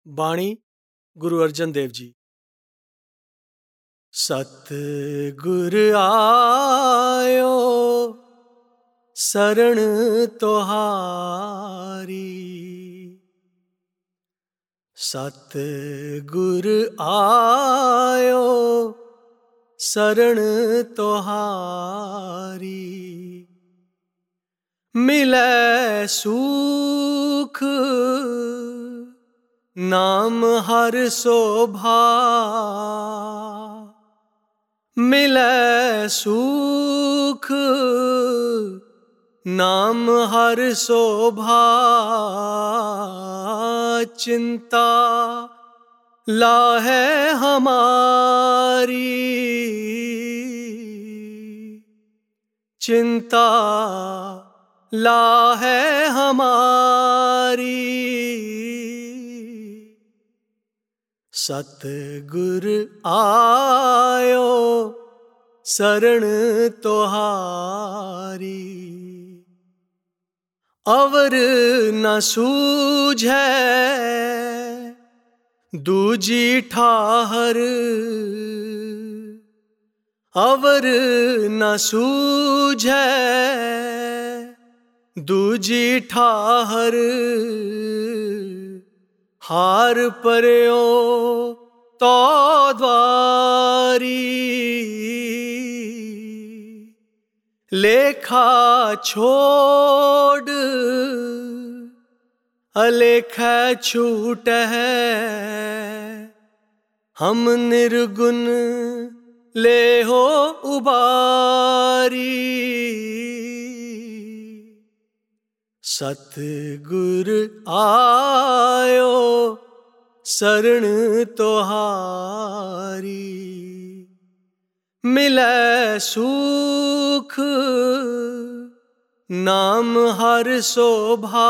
बाणी गुरु अर्जन देव जी। सतगुर आयो शरण तोहारी, सतगुर आयो शरण तोहारी। मिलै सुख नाम हर शोभा, मिलै सुख नाम हर शोभा। चिंता लाहे हमारी, चिंता लाहे हमारी। सतगुर आयो शरण तोहारी। अवर न सूझै दूजी ठाहर, अवर न सूझै दूजी ठाहर। हार पर्यो तो द्वारी, लेखा छोड़ अलेखा छूट है। हम निर्गुण ले हो उबारी। सतगुर आयो शरण तोहारी। मिलै सुख नाम हर शोभा,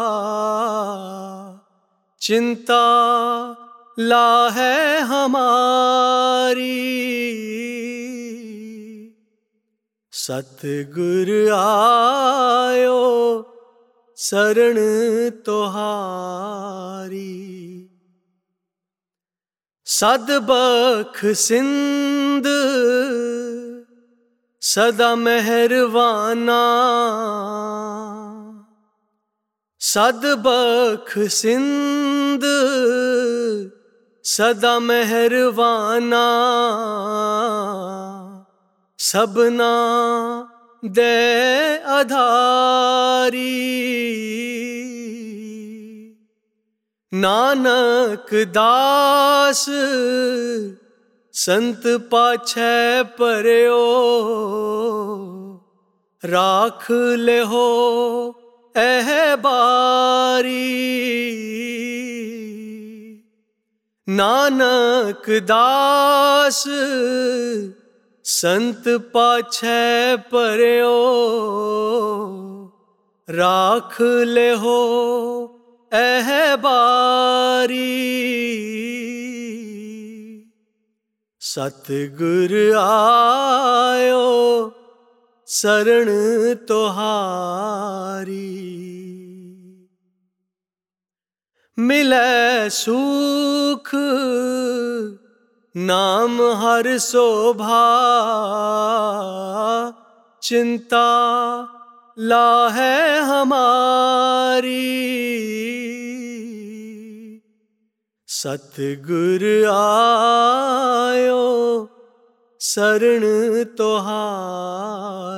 चिंता लाहे हमारी। सतगुर आयो शरण तोहारी। सदबख सिंध सदा मेहरवाना, सदबख सिंध सदा मेहरवाना। सबना दे आधारी, नानक दास संत पाछे परयो। राख ले हो एह बारी, नानक दास संत पाछे परयो। राख ले हो एह बारी। सतगुर आयो शरण तोहारी। मिलै सुख नाम हर शोभा, चिंता लाहे हमारी। सतगुर आयो शरण तोहारी।